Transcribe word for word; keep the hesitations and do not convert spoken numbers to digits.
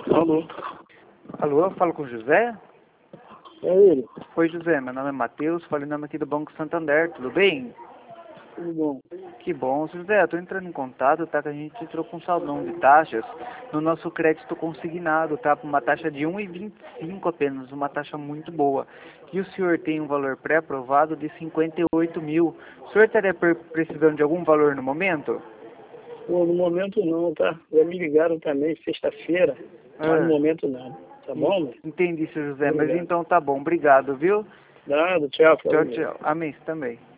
Alô? Alô, eu falo com o José? É ele? Oi, José, meu nome é Matheus, falo em nome aqui do Banco Santander, tudo bem? Tudo bom? Que bom, José, eu tô entrando em contato, tá, que a gente entrou com um saldão de taxas no nosso crédito consignado, tá, com uma taxa de um vírgula vinte e cinco apenas, uma taxa muito boa. E o senhor tem um valor pré-aprovado de cinquenta e oito mil. O senhor estaria per- precisando de algum valor no momento? Pô, no momento não, tá? Já me ligaram também sexta-feira, mas no Ah, momento não. Tá bom, meu? entendi, seu José, mas Obrigado. então tá bom, obrigado, viu? Nada, tchau, Tchau, falou. tchau. Amém, você também.